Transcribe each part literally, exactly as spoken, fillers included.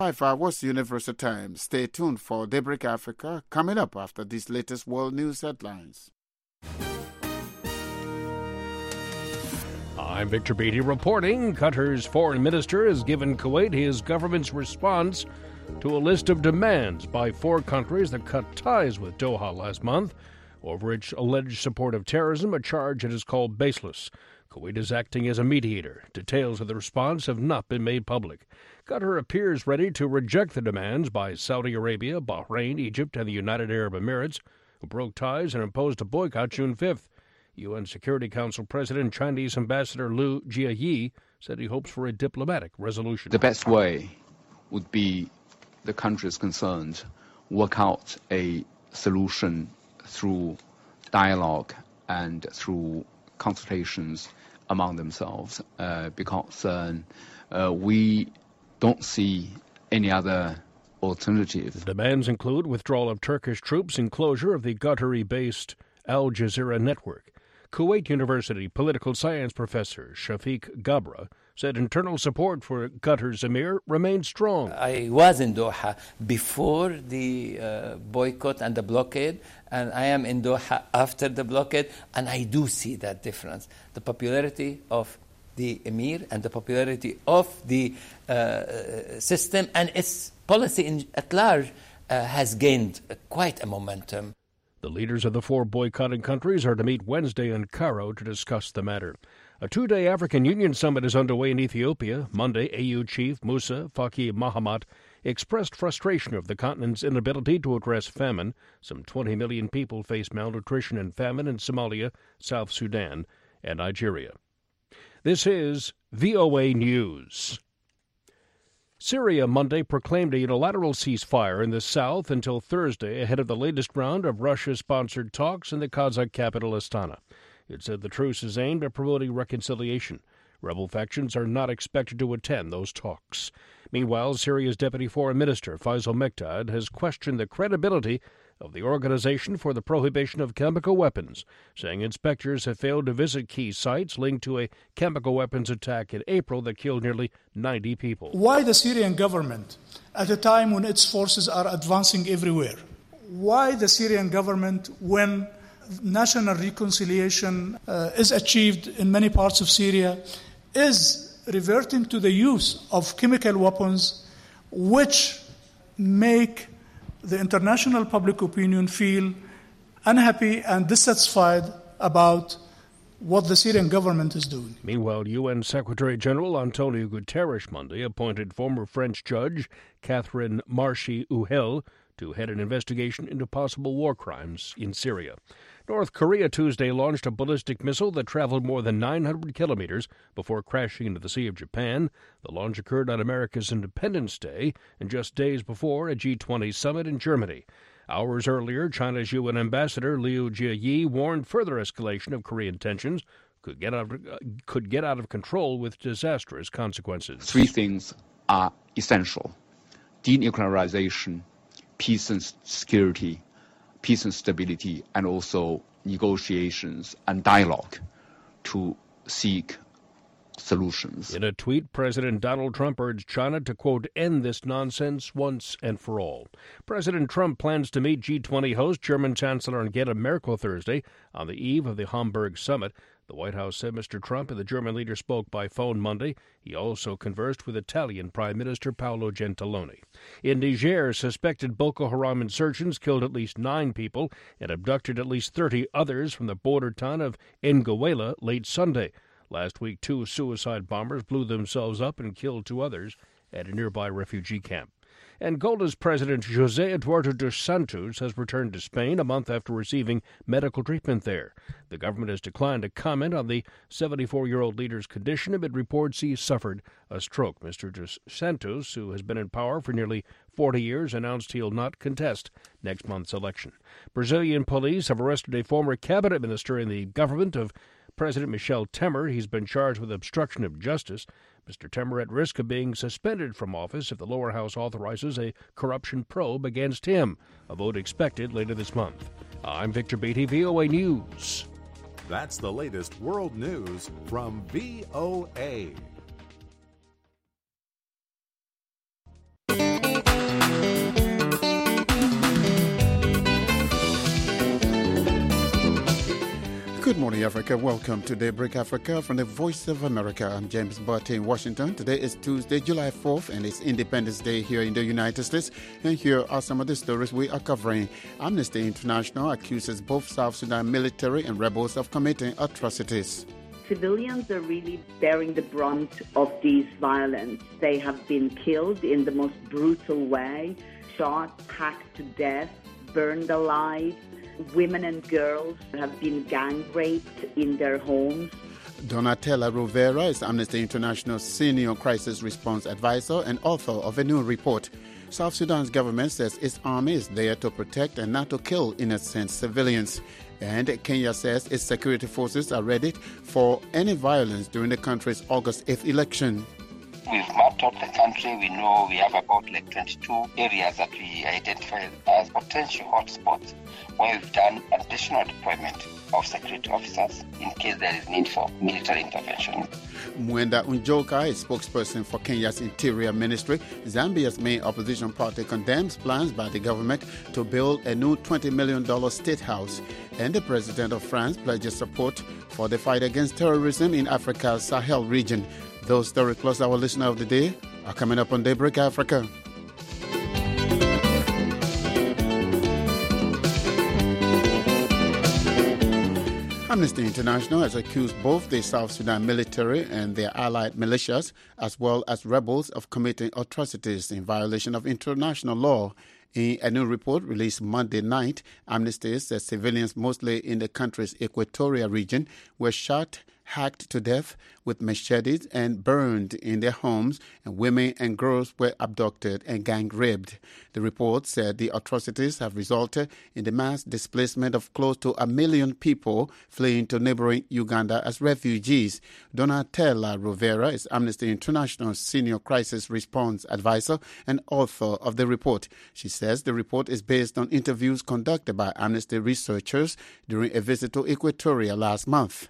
Five What's Universal Time. Stay tuned for Daybreak Africa coming up after these latest world news headlines. I'm Victor Beatty reporting. Qatar's foreign minister has given Kuwait his government's response to a list of demands by four countries that cut ties with Doha last month over its alleged support of terrorism, a charge it has called baseless. Kuwait is acting as a mediator. Details of the response have not been made public. Qatar appears ready to reject the demands by Saudi Arabia, Bahrain, Egypt, and the United Arab Emirates, who broke ties and imposed a boycott June fifth. U N Security Council President Chinese Ambassador Liu Jieyi said he hopes for a diplomatic resolution. The best way would be the countries concerned work out a solution through dialogue and through consultations among themselves, uh, because uh, uh, we don't see any other alternative. The demands include withdrawal of Turkish troops and closure of the Qatari-based Al Jazeera network. Kuwait University political science professor Shafiq Gabra said internal support for Qatar's emir remains strong. I was in Doha before the uh, boycott and the blockade, and I am in Doha after the blockade, and I do see that difference. The popularity of the emir and the popularity of the uh, system and its policy in, at large uh, has gained uh, quite a momentum. The leaders of the four boycotting countries are to meet Wednesday in Cairo to discuss the matter. A two-day African Union summit is underway in Ethiopia. Monday, A U chief Musa Faki Mahamat expressed frustration of the continent's inability to address famine. Some twenty million people face malnutrition and famine in Somalia, South Sudan, and Nigeria. This is V O A News. Syria Monday proclaimed a unilateral ceasefire in the south until Thursday ahead of the latest round of Russia-sponsored talks in the Kazakh capital Astana. It said the truce is aimed at promoting reconciliation. Rebel factions are not expected to attend those talks. Meanwhile, Syria's Deputy Foreign Minister Faisal Mekdad has questioned the credibility of the Organization for the Prohibition of Chemical Weapons, saying inspectors have failed to visit key sites linked to a chemical weapons attack in April that killed nearly ninety people. Why the Syrian government, at a time when its forces are advancing everywhere? Why the Syrian government, when national reconciliation uh, is achieved in many parts of Syria, is reverting to the use of chemical weapons which make the international public opinion feel unhappy and dissatisfied about what the Syrian government is doing. Meanwhile, U N Secretary General Antonio Guterres Monday appointed former French judge Catherine Marchi-Uhel to head an investigation into possible war crimes in Syria. North Korea Tuesday launched a ballistic missile that traveled more than nine hundred kilometers before crashing into the Sea of Japan. The launch occurred on America's Independence Day and just days before a G twenty summit in Germany. Hours earlier, China's U N Ambassador Liu Jieyi warned further escalation of Korean tensions could get out of, uh, could get out of control with disastrous consequences. Three things are essential: denuclearization, peace and security, peace and stability, and also negotiations and dialogue to seek solutions. In a tweet, President Donald Trump urged China to, quote, end this nonsense once and for all. President Trump plans to meet G twenty host German Chancellor Angela Merkel Thursday on the eve of the Hamburg summit. The White House said Mister Trump and the German leader spoke by phone Monday. He also conversed with Italian Prime Minister Paolo Gentiloni. In Niger, suspected Boko Haram insurgents killed at least nine people and abducted at least thirty others from the border town of Ngouela late Sunday. Last week, two suicide bombers blew themselves up and killed two others at a nearby refugee camp. Angola's President José Eduardo dos Santos has returned to Spain a month after receiving medical treatment there. The government has declined to comment on the seventy-four-year-old leader's condition amid reports he suffered a stroke. Mister Dos Santos, who has been in power for nearly forty years, announced he'll not contest next month's election. Brazilian police have arrested a former cabinet minister in the government of President Michel Temer. He's been charged with obstruction of justice. Mister Temer at risk of being suspended from office if the lower house authorizes a corruption probe against him. A vote expected later this month. I'm Victor Beatty, V O A News. That's the latest world news from V O A. Good morning, Africa. Welcome to Daybreak Africa from the Voice of America. I'm James Barty in Washington. Today is Tuesday, July fourth, and it's Independence Day here in the United States. And here are some of the stories we are covering. Amnesty International accuses both South Sudan military and rebels of committing atrocities. Civilians are really bearing the brunt of these violence. They have been killed in the most brutal way, shot, hacked to death, burned alive. Women and girls have been gang raped in their homes. Donatella Rovera is Amnesty International's senior crisis response advisor and author of a new report. South Sudan's government says its army is there to protect and not to kill innocent civilians. And Kenya says its security forces are ready for any violence during the country's August eighth election. We've mapped out the country. We know we have about like twenty-two areas that we identified as potential hotspots where we've done additional deployment of security officers in case there is need for military intervention. Mwenda Unjoka is spokesperson for Kenya's Interior Ministry. Zambia's main opposition party condemns plans by the government to build a new twenty million dollars state house. And the president of France pledges support for the fight against terrorism in Africa's Sahel region. Those stories plus our listener of the day are coming up on Daybreak Africa. Amnesty International has accused both the South Sudan military and their allied militias, as well as rebels, of committing atrocities in violation of international law. In a new report released Monday night, Amnesty says civilians, mostly in the country's Equatoria region, were shot, hacked to death with machetes and burned in their homes, and women and girls were abducted and gang raped. The report said the atrocities have resulted in the mass displacement of close to a million people fleeing to neighboring Uganda as refugees. Donatella Rovera is Amnesty International's senior crisis response advisor and author of the report. She says the report is based on interviews conducted by Amnesty researchers during a visit to Equatoria last month.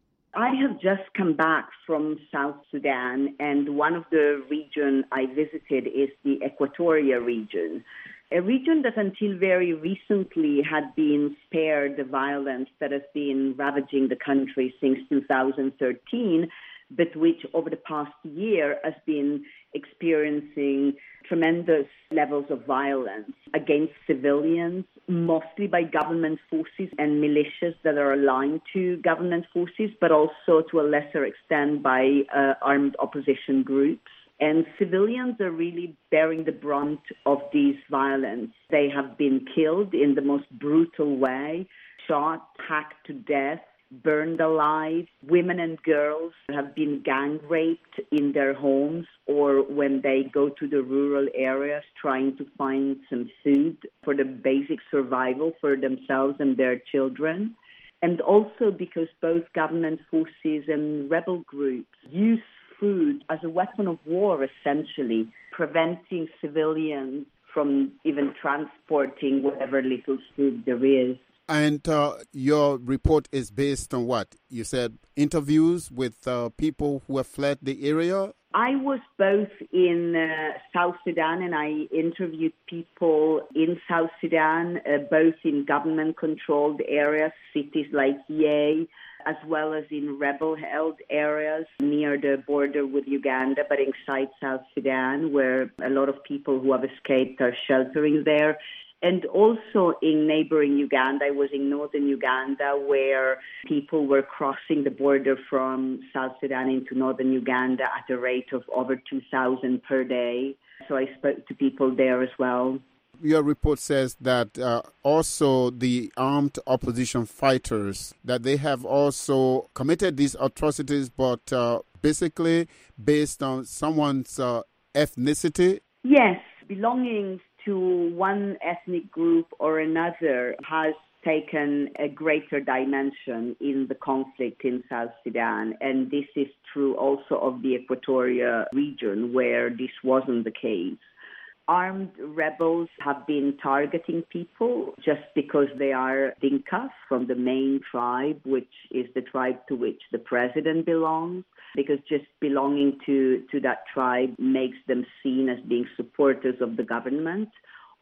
I have just come back from South Sudan, and one of the regions I visited is the Equatoria region, a region that until very recently had been spared the violence that has been ravaging the country since two thousand thirteen, but which over the past year has been experiencing tremendous levels of violence against civilians, mostly by government forces and militias that are aligned to government forces, but also to a lesser extent by uh, armed opposition groups. And civilians are really bearing the brunt of these violence. They have been killed in the most brutal way, shot, hacked to death, burned alive. Women and girls have been gang raped in their homes or when they go to the rural areas trying to find some food for the basic survival for themselves and their children. And also because both government forces and rebel groups use food as a weapon of war, essentially, preventing civilians from even transporting whatever little food there is. And uh, your report is based on what? You said interviews with uh, people who have fled the area? I was both in uh, South Sudan and I interviewed people in South Sudan, uh, both in government-controlled areas, cities like Yei, as well as in rebel-held areas near the border with Uganda, but inside South Sudan, where a lot of people who have escaped are sheltering there. And also in neighboring Uganda, I was in northern Uganda where people were crossing the border from South Sudan into northern Uganda at a rate of over two thousand per day. So I spoke to people there as well. Your report says that uh, also the armed opposition fighters, that they have also committed these atrocities, but uh, basically based on someone's uh, ethnicity? Yes, belonging to one ethnic group or another has taken a greater dimension in the conflict in South Sudan. And this is true also of the Equatoria region, where this wasn't the case. Armed rebels have been targeting people just because they are Dinka from the main tribe, which is the tribe to which the president belongs, because just belonging to, to that tribe makes them seen as being supporters of the government.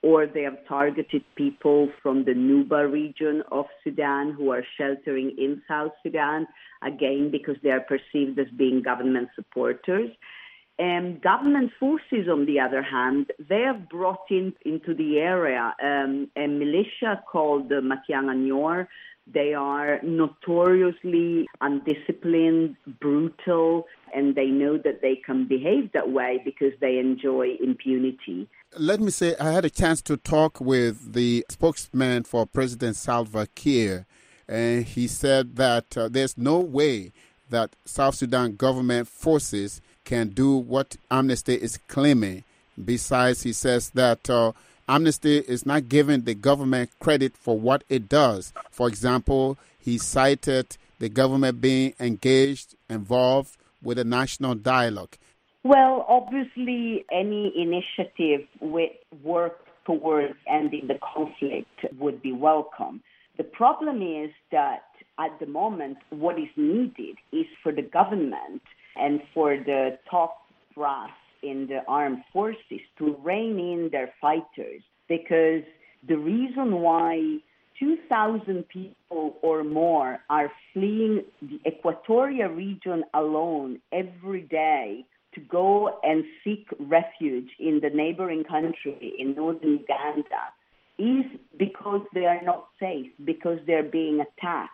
or they have targeted people from the Nuba region of Sudan who are sheltering in South Sudan, again, because they are perceived as being government supporters. And government forces, on the other hand, they have brought in into the area um, a militia called the Matianganyor. They are notoriously undisciplined, brutal, and they know that they can behave that way because they enjoy impunity. Let me say, I had a chance to talk with the spokesman for President Salva Kiir, and he said that uh, there's no way that South Sudan government forces can do what Amnesty is claiming. Besides, he says that uh, Amnesty is not giving the government credit for what it does. For example, he cited the government being engaged, involved with a national dialogue. Well, obviously, any initiative with work towards ending the conflict would be welcome. The problem is that at the moment, what is needed is for the government and for the top brass in the armed forces to rein in their fighters, because the reason why two thousand people or more are fleeing the Equatoria region alone every day to go and seek refuge in the neighboring country in northern Uganda is because they are not safe, because they're being attacked.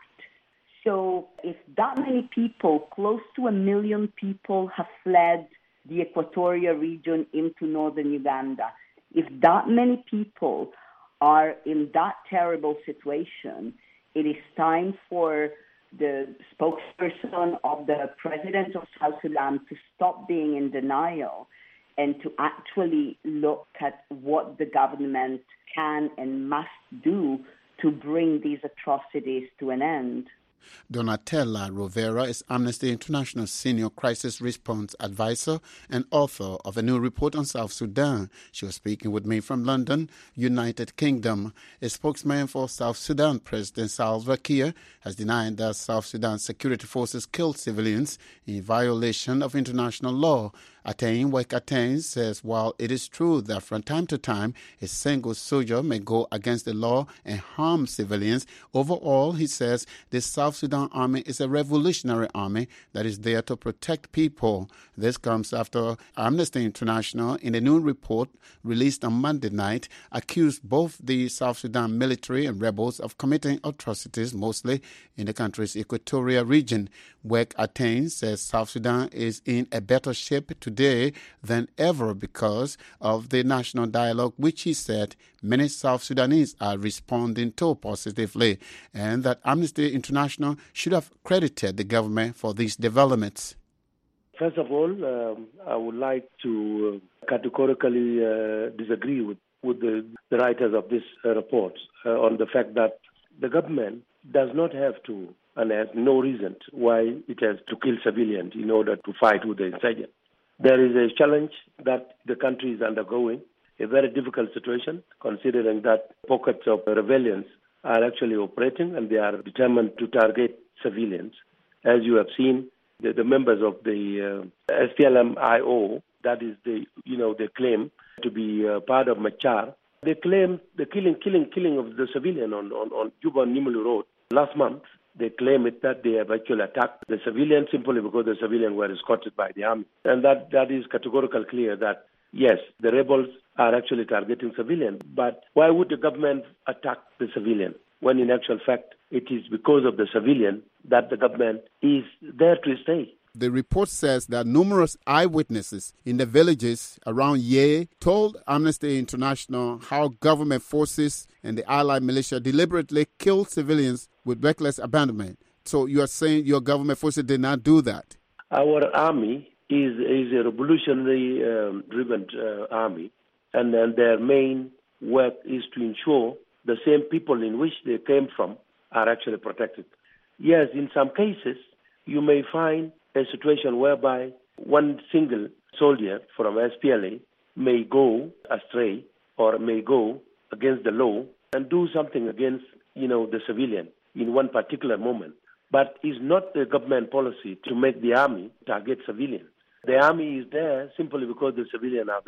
So if that many people, close to a million people, have fled the Equatoria region into northern Uganda, if that many people are in that terrible situation, it is time for the spokesperson of the president of South Sudan to stop being in denial and to actually look at what the government can and must do to bring these atrocities to an end. Donatella Rovera is Amnesty International's Senior Crisis Response Advisor and author of a new report on South Sudan. She was speaking with me from London, United Kingdom. A spokesman for South Sudan, President Salva Kiir, has denied that South Sudan security forces killed civilians in violation of international law. Atain Wek Atain says while it is true that from time to time a single soldier may go against the law and harm civilians, overall, he says, the South Sudan army is a revolutionary army that is there to protect people. This comes after Amnesty International, in a new report released on Monday night, accused both the South Sudan military and rebels of committing atrocities, mostly in the country's Equatoria region. Wek Atain says South Sudan is in a better shape today than ever because of the national dialogue, which he said many South Sudanese are responding to positively, and that Amnesty International should have credited the government for these developments. First of all, um, I would like to categorically uh, disagree with, with the, the writers of this uh, report uh, on the fact that the government does not have to, and has no reason why it has to kill civilians in order to fight with the insurgents. There is a challenge that the country is undergoing, a very difficult situation, considering that pockets of rebellions are actually operating and they are determined to target civilians. As you have seen, the, the members of the uh, S P L M I O, that is the, you know, they claim to be uh, part of Machar. They claim the killing, killing, killing of the civilian on, on, on Juba-Nimulu Road last month. They claim it that they have actually attacked the civilians simply because the civilians were escorted by the army. And that, that is categorically clear that, yes, the rebels are actually targeting civilians. But why would the government attack the civilian when in actual fact it is because of the civilian that the government is there to stay? The report says that numerous eyewitnesses in the villages around Ye told Amnesty International how government forces and the allied militia deliberately killed civilians with reckless abandonment. So you are saying your government forces did not do that? Our army is, is a revolutionary um, driven uh, army, and then their main work is to ensure the same people in which they came from are actually protected. Yes, in some cases, you may find a situation whereby one single soldier from S P L A may go astray or may go against the law and do something against, you know, the civilian in one particular moment. But it's not the government policy to make the army target civilians. The army is there simply because the civilians are there.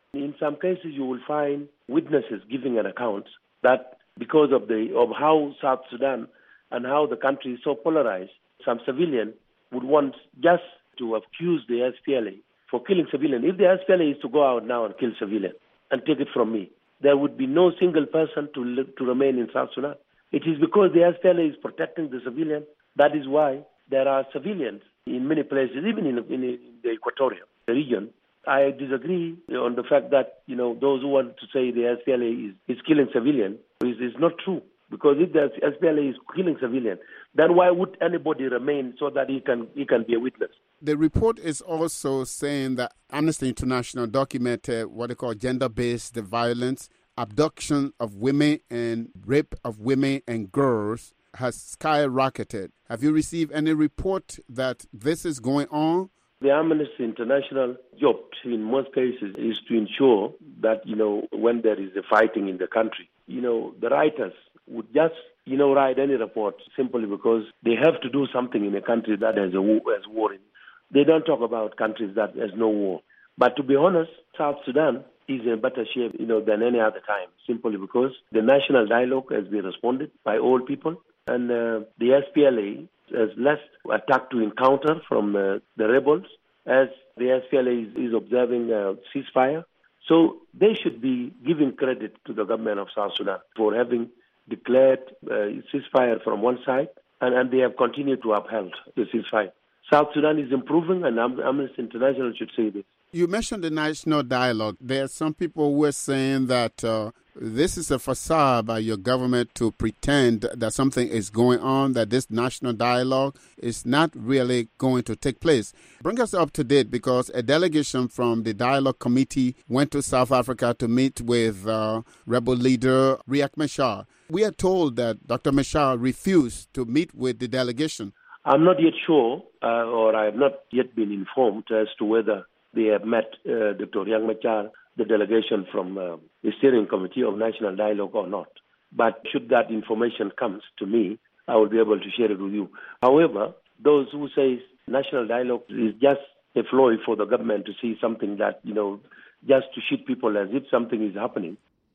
In some cases, you will find witnesses giving an account that because of the of how South Sudan and how the country is so polarized, some civilian would want just to accuse the S P L A for killing civilians. If the S P L A is to go out now and kill civilians, and take it from me, there would be no single person to live, to remain in South Sudan. It is because the S P L A is protecting the civilian. That is why there are civilians in many places, even in, in, in the Equatorial region. I disagree on the fact that, you know, those who want to say the S P L A is, is killing civilians is, is not true. Because if the S P L A is killing civilians, then why would anybody remain so that he can he can be a witness? The report is also saying that Amnesty International documented what they call gender-based violence, abduction of women and rape of women and girls has skyrocketed. Have you received any report that this is going on? The Amnesty International job in most cases is to ensure that, you know, when there is a fighting in the country, you know, the writers would just, you know, write any report simply because they have to do something in a country that has a war, has war in. They don't talk about countries that has no war. But to be honest, South Sudan is in better shape, you know, than any other time, simply because the national dialogue has been responded by all people, and uh, the S P L A has less attack to encounter from uh, the rebels, as the S P L A is, is observing a ceasefire. So they should be giving credit to the government of South Sudan for having declared uh, ceasefire from one side, and, and they have continued to uphold the ceasefire. South Sudan is improving, and Amnesty International should say this. You mentioned the national dialogue. There are some people who are saying that uh, this is a facade by your government to pretend that something is going on, that this national dialogue is not really going to take place. Bring us up to date, because a delegation from the Dialogue Committee went to South Africa to meet with uh, rebel leader Riek Machar. We are told that Doctor Machar refused to meet with the delegation. I'm not yet sure, uh, or I have not yet been informed as to whether they have met uh, Doctor Riek Machar, the delegation from uh, the Steering Committee of National Dialogue, or not. But should that information come to me, I will be able to share it with you. However, those who say national dialogue is just a ploy for the government to see something that, you know, just to shoot people as if something is happening.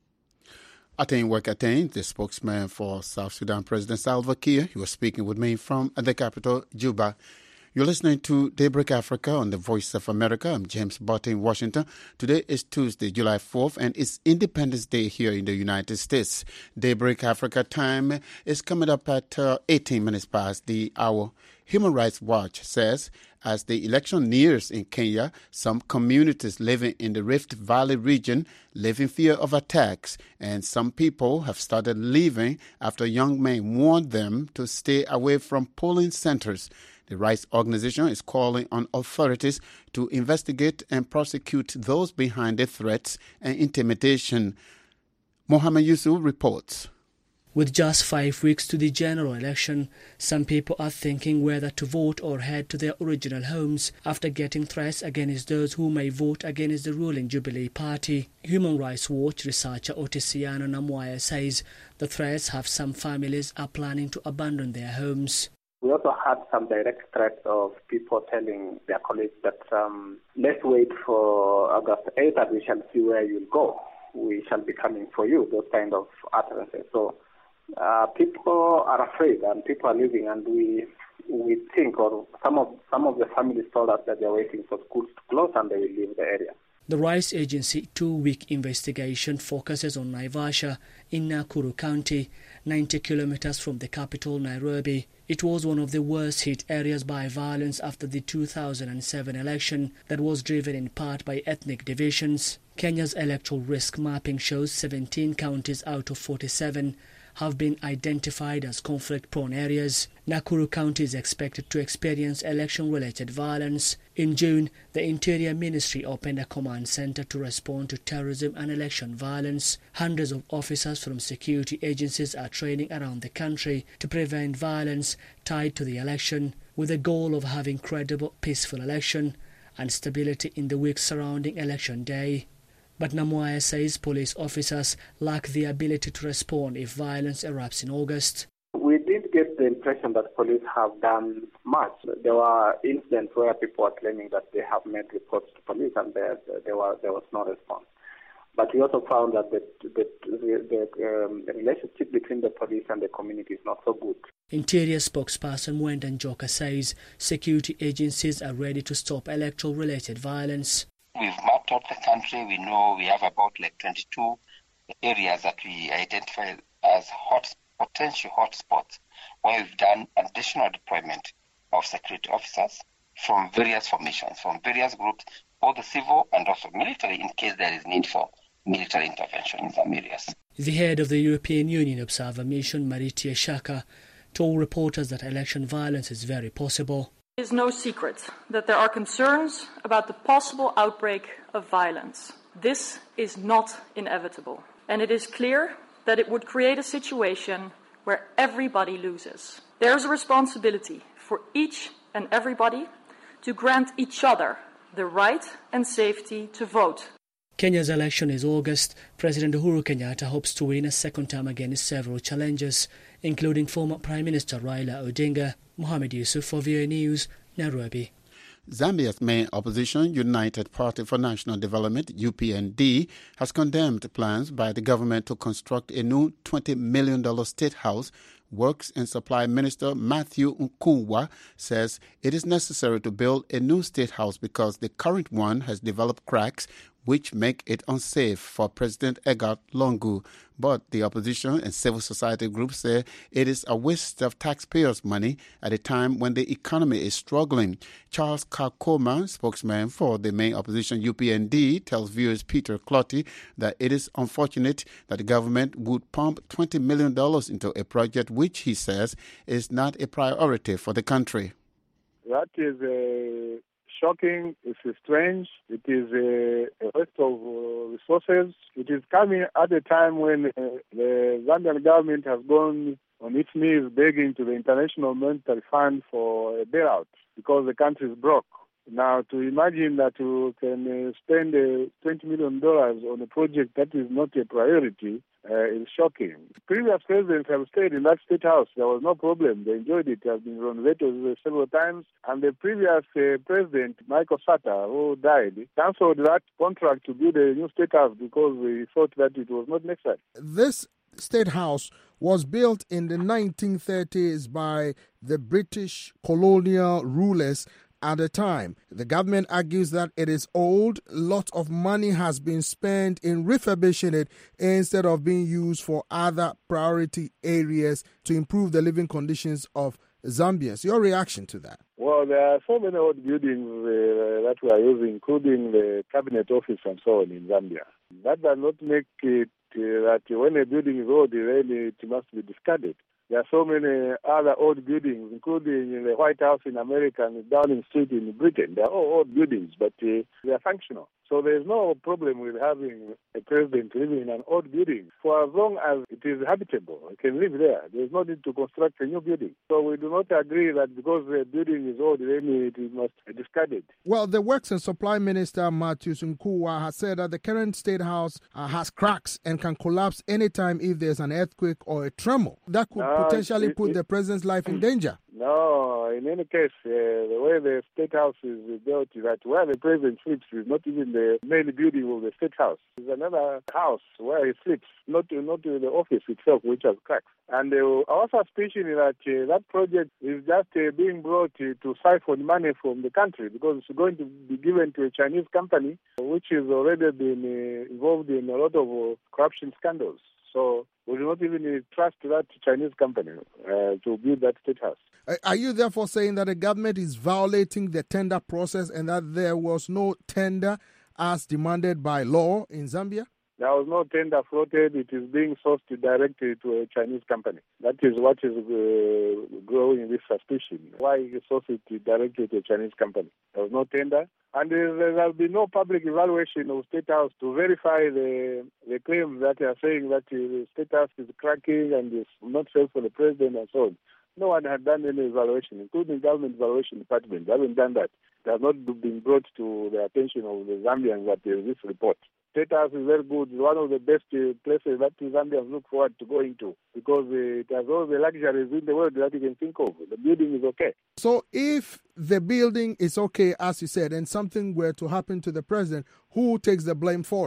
Atain Wek Atain, the spokesman for South Sudan President Salva Kiir, he was speaking with me from the capital, Juba. You're listening to Daybreak Africa on the Voice of America. I'm James Botte in Washington. Today is Tuesday, July fourth, and it's Independence Day here in the United States. Daybreak Africa time is coming up at uh, eighteen minutes past the hour. Human Rights Watch says as the election nears in Kenya, some communities living in the Rift Valley region live in fear of attacks, and some people have started leaving after young men warned them to stay away from polling centers. The rights organization is calling on authorities to investigate and prosecute those behind the threats and intimidation. Mohammed Yusuf reports. With just five weeks to the general election, some people are thinking whether to vote or head to their original homes after getting threats against those who may vote against the ruling Jubilee Party. Human Rights Watch researcher Otisiano Namwaya says the threats have some families are planning to abandon their homes. We also had some direct threats of people telling their colleagues that um, let's wait for August eighth and we shall see where you'll go. We shall be coming for you, those kind of utterances. So uh, people are afraid and people are leaving, and we we think, or some of some of the families told us that they're waiting for schools to close and they will leave the area. The Rights Agency two-week investigation focuses on Naivasha in Nakuru County, ninety kilometers from the capital, Nairobi. It was one of the worst hit areas by violence after the two thousand seven election that was driven in part by ethnic divisions. Kenya's electoral risk mapping shows seventeen counties out of forty-seven have been identified as conflict-prone areas. Nakuru County is expected to experience election-related violence. In June, the Interior Ministry opened a command center to respond to terrorism and election violence. Hundreds of officers from security agencies are training around the country to prevent violence tied to the election, with the goal of having credible, peaceful election and stability in the weeks surrounding Election Day. But Namwaya says police officers lack the ability to respond if violence erupts in August. We did get the impression that police have done much. There were incidents where people were claiming that they have made reports to police and there, there, were, there was no response. But we also found that the, the, the, the um, relationship between the police and the community is not so good. Interior spokesperson Mwenda Njoka says security agencies are ready to stop electoral-related violence. We've mapped out the country. We know we have about like twenty-two areas that we identify as hot, potential hotspots, where we've done additional deployment of security officers from various formations, from various groups, both the civil and also military, in case there is need for military intervention in some areas. The head of the European Union Observer Mission, Maritia Shaka, told reporters that election violence is very possible. It is no secret that there are concerns about the possible outbreak of violence. This is not inevitable, and it is clear that it would create a situation where everybody loses. There is a responsibility for each and everybody to grant each other the right and safety to vote. Kenya's election is August. President Uhuru Kenyatta hopes to win a second term against several challenges, including former Prime Minister Raila Odinga. Mohamed Yusuf for V O A News, Nairobi. Zambia's main opposition, United Party for National Development, U P N D, has condemned plans by the government to construct a new twenty million dollars state house. Works and Supply Minister Matthew Nkunwa says it is necessary to build a new state house because the current one has developed cracks which make it unsafe for President Edgar Lungu. But the opposition and civil society groups say it is a waste of taxpayers' money at a time when the economy is struggling. Charles Kakoma, spokesman for the main opposition U P N D, tells viewers Peter Clotty that it is unfortunate that the government would pump twenty million dollars into a project which he says is not a priority for the country. That is a shocking, it is strange, it is a, a waste of uh, resources. It is coming at a time when uh, the Zambian government has gone on its knees begging to the International Monetary Fund for a bailout because the country is broke. Now, to imagine that you can uh, spend uh, twenty million dollars on a project that is not a priority uh, is shocking. Previous presidents have stayed in that state house. There was no problem. They enjoyed it. It has been renovated several times. And the previous uh, president, Michael Sata, who died, cancelled that contract to build a new state house because he thought that it was not necessary. This state house was built in the nineteen thirties by the British colonial rulers. At the time, the government argues that it is old. Lots of money has been spent in refurbishing it instead of being used for other priority areas to improve the living conditions of Zambians. Your reaction to that? Well, there are so many old buildings uh, that we are using, including the cabinet office and so on in Zambia. That does not make it uh, that when a building is old, then it must be discarded. There are so many other old buildings, including the White House in America and Downing Street in Britain. They are all old buildings, but uh, they are functional. So there is no problem with having a president living in an old building. For as long as it is habitable, he can live there. There is no need to construct a new building. So we do not agree that because the building is old, then it must be discarded. Well, the Works and Supply Minister, Matthew Nkunwa, has said that the current State House uh, has cracks and can collapse anytime if there's an earthquake or a tremor. That could no, potentially it, put it, the president's life in danger. No, in any case, uh, the way the State House is built is that where the president sleeps is not even the main building of the State House. It's another house where he sleeps, not, not the office itself, which has cracks. And uh, our suspicion is that uh, that project is just uh, being brought uh, to siphon money from the country because it's going to be given to a Chinese company which has already been uh, involved in a lot of uh, corruption scandals. So we do not even trust that Chinese company uh, to build that state house. Are you therefore saying that the government is violating the tender process and that there was no tender as demanded by law in Zambia? There was no tender floated. It is being sourced directly to a Chinese company. That is what is uh, growing this suspicion. Why you source it directly to a Chinese company? There was no tender. And there will be no public evaluation of State House to verify the the claims that are saying that the State House is cracking and is not safe for the president and so on. No one had done any evaluation, including government evaluation department. They haven't done that. They have not been brought to the attention of the Zambians that there is this report. State House is very good. It's one of the best uh, places that Zambians look forward to going to because uh, it has all the luxuries in the world that you can think of. The building is okay. So if the building is okay, as you said, and something were to happen to the president, who takes the blame for it?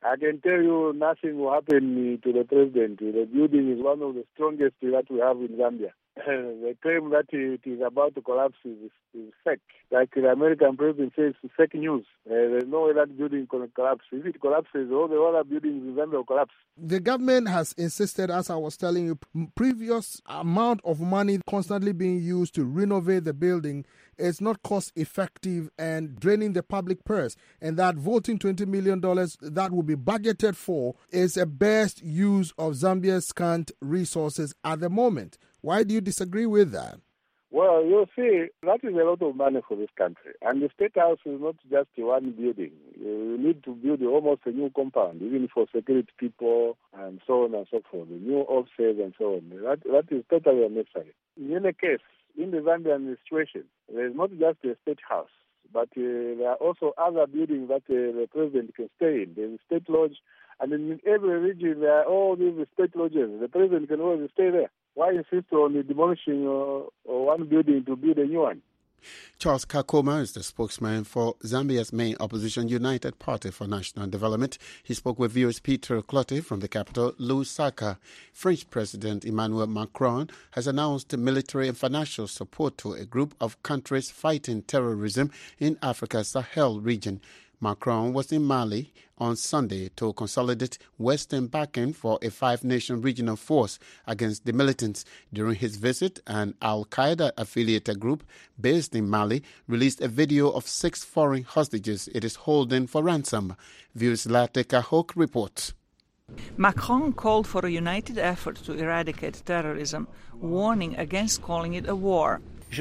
I can tell you nothing will happen to the president. The building is one of the strongest that we have in Zambia. The claim that it is about to collapse is, is fake. Like the American president says, it's fake news. Uh, there's no way that building can collapse. If it collapses, all the other buildings in Zambia will collapse. The government has insisted, as I was telling you, previous amount of money constantly being used to renovate the building is not cost effective and draining the public purse, and that voting twenty million dollars that will be budgeted for is a best use of Zambia's scant resources at the moment. Why do you disagree with that? Well, you see, that is a lot of money for this country. And the State House is not just one building. You need to build almost a new compound, even for security people and so on and so forth, the new offices and so on. That, that is totally unnecessary. In any case, in the Zambian situation, there is not just the State House, but uh, there are also other buildings that uh, the president can stay in. There is State Lodge, and in every region there are all these state lodges. The president can always stay there. Why insist on demolishing uh, one building to build a new one? Charles Kakoma is the spokesman for Zambia's main opposition, United Party for National Development. He spoke with V O A's Peter Clottey from the capital, Lusaka. French President Emmanuel Macron has announced military and financial support to a group of countries fighting terrorism in Africa's Sahel region. Macron was in Mali on Sunday to consolidate Western backing for a five-nation regional force against the militants. During his visit, an al-Qaeda-affiliated group based in Mali released a video of six foreign hostages it is holding for ransom. V O A's Latika Hoke reports. Macron called for a united effort to eradicate terrorism, warning against calling it a war.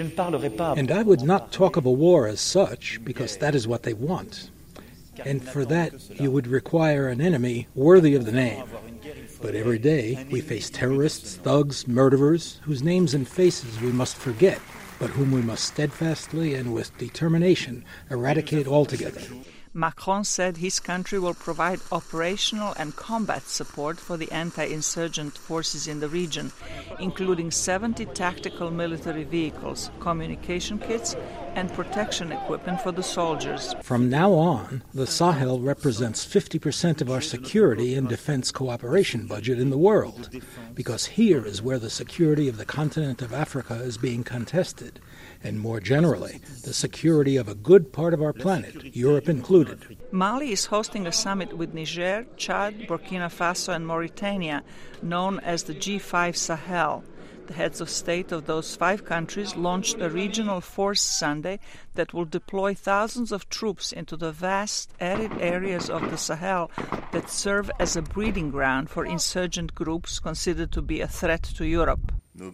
And I would not talk of a war as such, because that is what they want. And for that, you would require an enemy worthy of the name. But every day, we face terrorists, thugs, murderers, whose names and faces we must forget, but whom we must steadfastly and with determination eradicate altogether. Macron said his country will provide operational and combat support for the anti-insurgent forces in the region, including seventy tactical military vehicles, communication kits, and protection equipment for the soldiers. From now on, the Sahel represents fifty percent of our security and defense cooperation budget in the world, because here is where the security of the continent of Africa is being contested, and more generally, the security of a good part of our planet, Europe included. Mali is hosting a summit with Niger, Chad, Burkina Faso, and Mauritania, known as the G five Sahel. The heads of state of those five countries launched a regional force Sunday that will deploy thousands of troops into the vast, arid areas of the Sahel that serve as a breeding ground for insurgent groups considered to be a threat to Europe.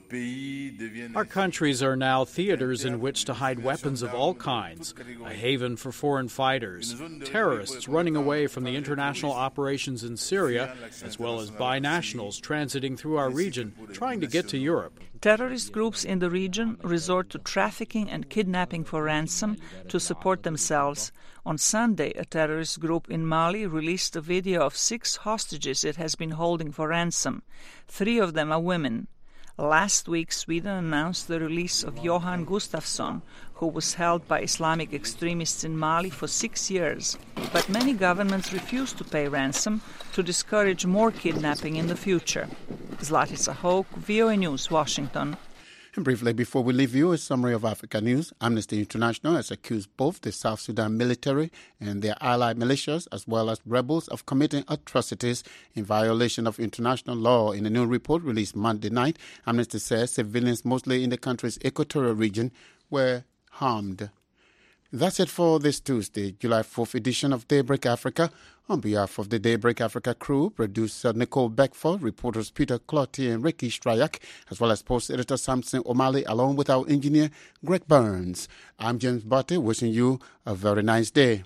Our countries are now theaters in which to hide weapons of all kinds, a haven for foreign fighters, terrorists running away from the international operations in Syria, as well as binationals transiting through our region, trying to get to Europe. Terrorist groups in the region resort to trafficking and kidnapping for ransom to support themselves. On Sunday, a terrorist group in Mali released a video of six hostages it has been holding for ransom. Three of them are women. Last week, Sweden announced the release of Johan Gustafsson, who was held by Islamic extremists in Mali for six years. But many governments refuse to pay ransom to discourage more kidnapping in the future. Zlatica Hoke, V O A News, Washington. And briefly, before we leave you, a summary of Africa news. Amnesty International has accused both the South Sudan military and their allied militias, as well as rebels, of committing atrocities in violation of international law. In a new report released Monday night, Amnesty says civilians, mostly in the country's equatorial region, were harmed. That's it for this Tuesday, July fourth edition of Daybreak Africa. On behalf of the Daybreak Africa crew, producer Nicole Beckford, reporters Peter Clottey and Ricky Stryak, as well as post-editor Samson O'Malley, along with our engineer Greg Burns. I'm James Barty, wishing you a very nice day.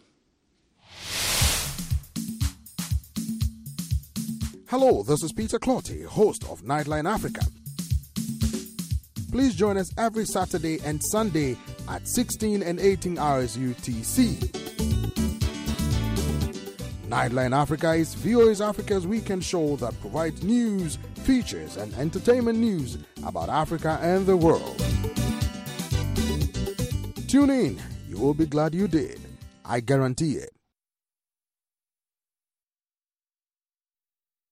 Hello, this is Peter Clottey, host of Nightline Africa. Please join us every Saturday and Sunday at sixteen and eighteen hours U T C. Nightline Africa is V O A's Africa's weekend show that provides news, features, and entertainment news about Africa and the world. Tune in. You will be glad you did. I guarantee it.